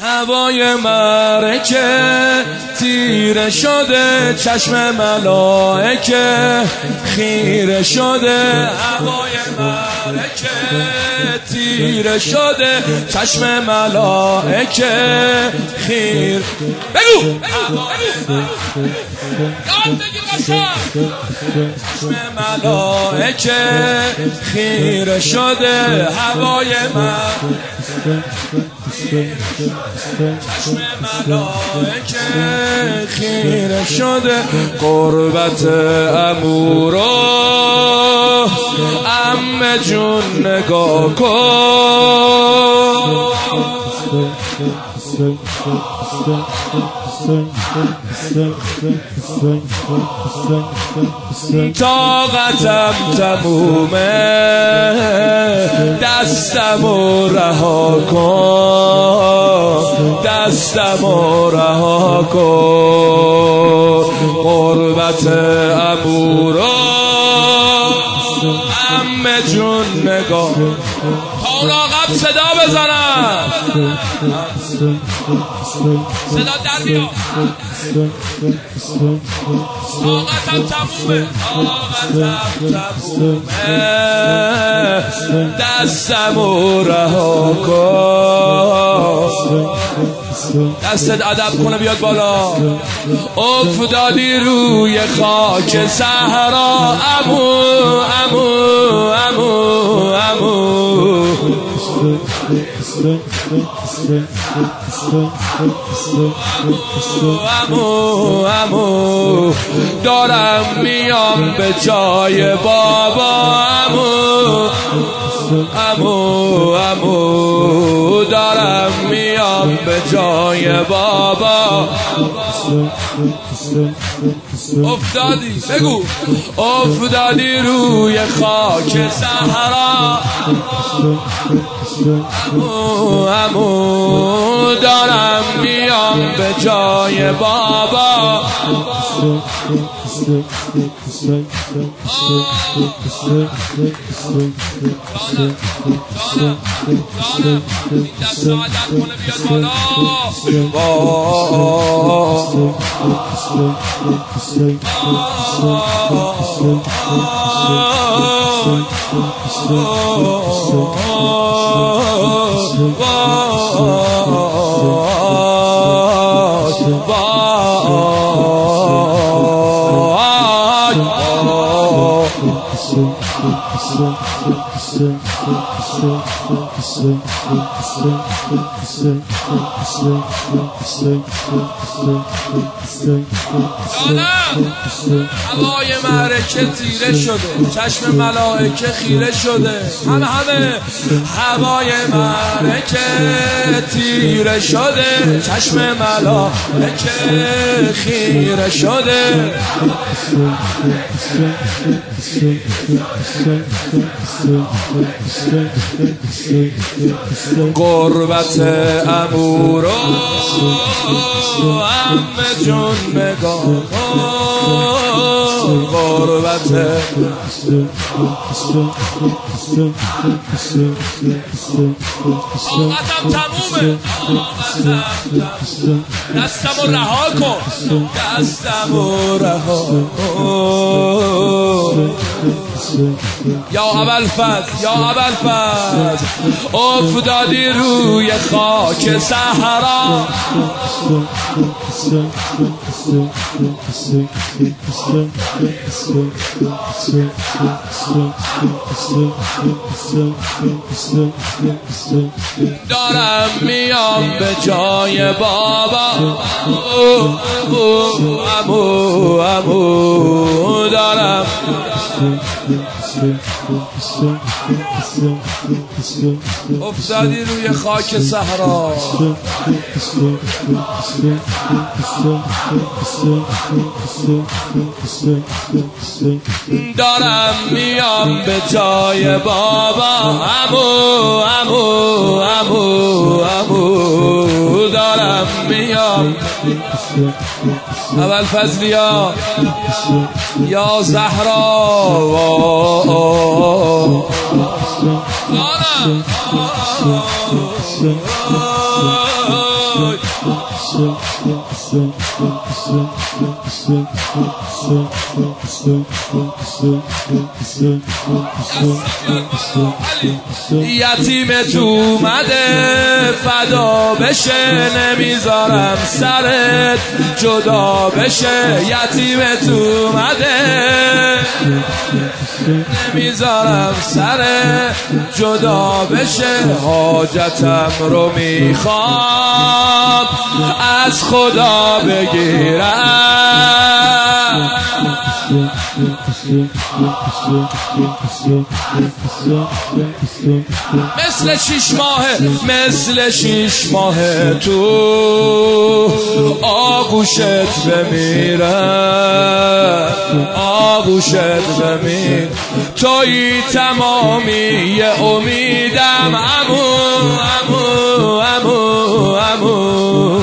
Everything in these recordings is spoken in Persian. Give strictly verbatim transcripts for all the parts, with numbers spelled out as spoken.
هوای معرکه تیره شده، چشم ملائکه خیره شده. هوای معرکه تیره شده، چشم ملائکه خیر. بگو یاد بگیر قشنگ. چشم ملائکه خیره شده، هوای معرکه چشم ملائکه خیره شده. قربت امورو عمه جون نگاه کن، طاقتم تمومه، دستمو رها کن، دستمو رها کن. قربت امورو عمه جون نگاه تا راقب صدا بزنم، صدا در بیاد. طاقتم تمومه، طاقتم تمومه، دستمو رها کن. دستت ادب کنه بیاد بالا. افتادی روی خاک صحرا، امو امو امو امو امو امو دارم میام به جای بابا، امو امو امو دارم میام به جای بابا. افتادی بگو افتادی روی خاک صحرا، امو امو دارم میام به جای بابا. هوای معرکه تیره شده، چشم ملائکه خیره شده. همه همه هوای معرکه تیره شده، چشم ملائکه خیره شده. قربت امورو عمه جون نگاه کن، قربت طاقتم تمومه، دستمو رها کن، دستمو رها کن. یا ابوالفضل یا ابوالفضل افتادی روی خاک صحرا، دارم میام به جای بابا، امو امو امو دارم. افتادی روی خاک صحرا، دارم میام به جای بابا، امو امو امو امو دارم میام. ابوالفضلیا یا زهرا یتیمت اومده فدا بشه، نمیذارم سرت جدا بشه. یتیمت اومده نمیذارم سرت جدا بشه. حاجتم رو میخوام از خدا بگیرم. مثل شیش ماهه مثل شیش ماهه تو آغوشت بمیره، آغوشت بمیر. توی تمامی امیدم عمو عمو عمو عمو.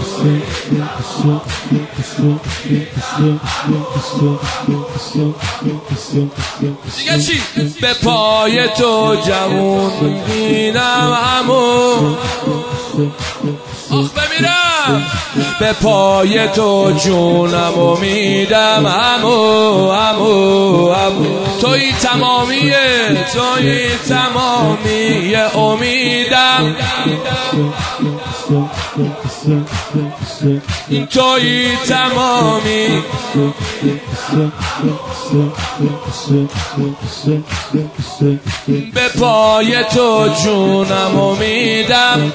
دیگه چی؟ به پای تو جوون میبینم عمو. آخ بمیرم به پای تو جونم و میدم عمو عمو عمو. توی تمامیه توی تمامی امیدم، توی تمامی. به پای تو جونم و میدم.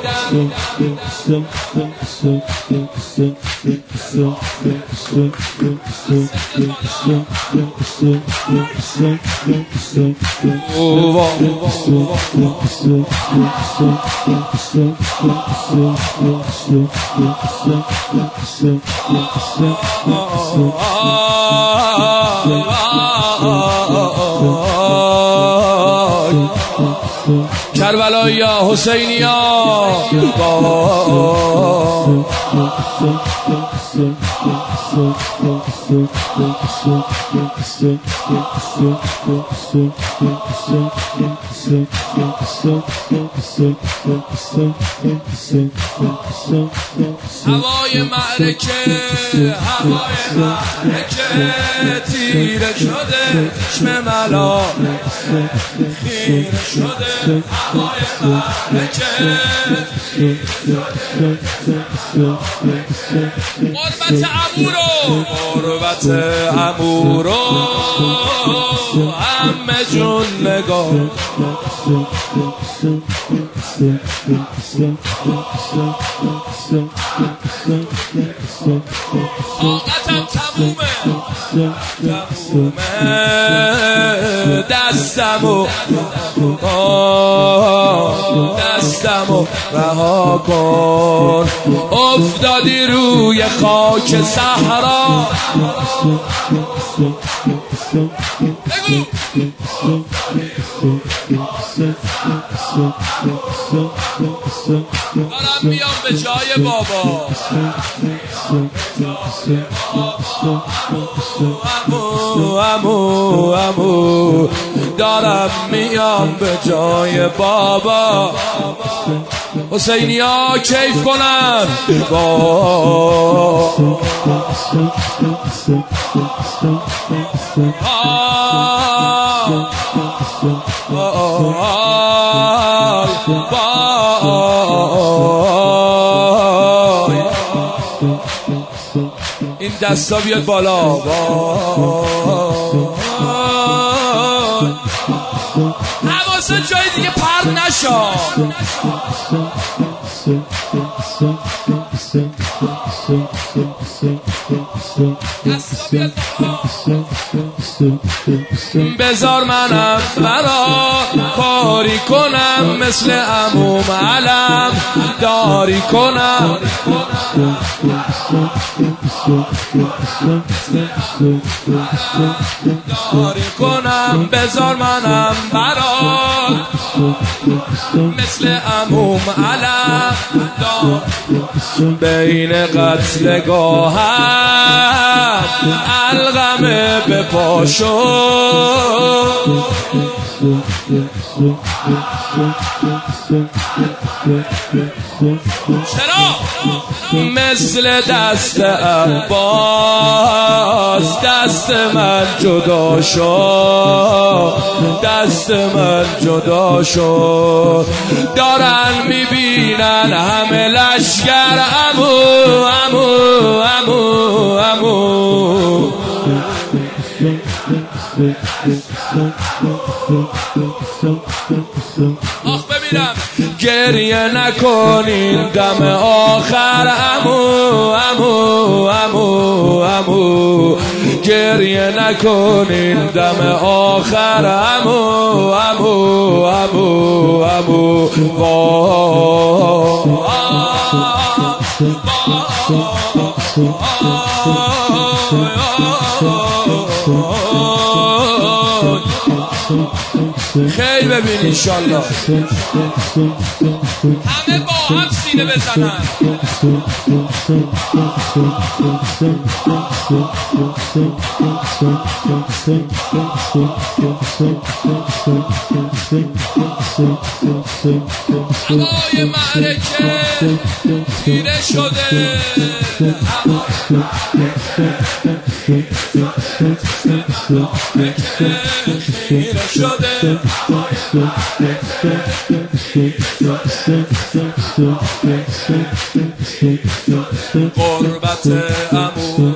کربلایی ها حسینی ها هوای معرکه هوای معرکه تیره شده، چشم ملا خیره شده. هوای معرکه قربت عمورو قربت عمورو همه جون نگاه. طاقتم تمومه تمومه دستمو دستمو رها کن. افتادی روی خاک صحرا. بگو دارم میام به جای بابا. امو امو امو دارم میام به جای بابا. حسینی ها کیف کنن با این دستا بیاد بالا. حواست جای دیگه پرد نشا. بذار منم برا کاری کنم، مثل عموم علم داری کنم. داری کنم بذار منم برا مثل عموم علم دار. بین قتلگاهم الغم به پاشو چرا مثل دست عباس دست من جدا شو دست من جدا شو دارن میبینن همه لشگر امو امو امو امو آخ ببینم گریه نکنین دم آخر امو امو امو امو گریه نکنین دم آخر امو امو امو امو خیلی ببین انشالله همه با هم سینه بزنن هوای معرکه تیره شده تیره شده قربت امو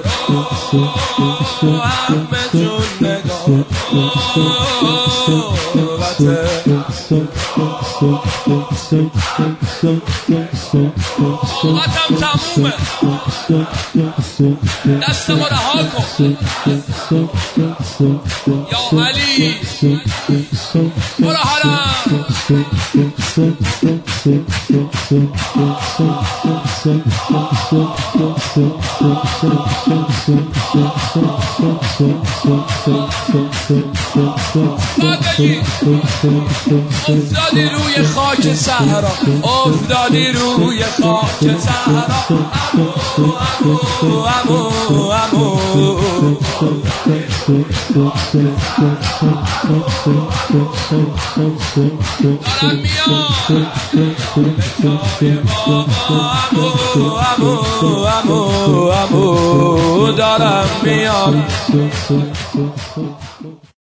همه جون نگاه طاقتم تمومه دست ما رها کن یا علی برو حرم افتادی روی خاک صحرا افتادی روی خاک صحرا امو امو امو دارم میام امو امو امو دارم میام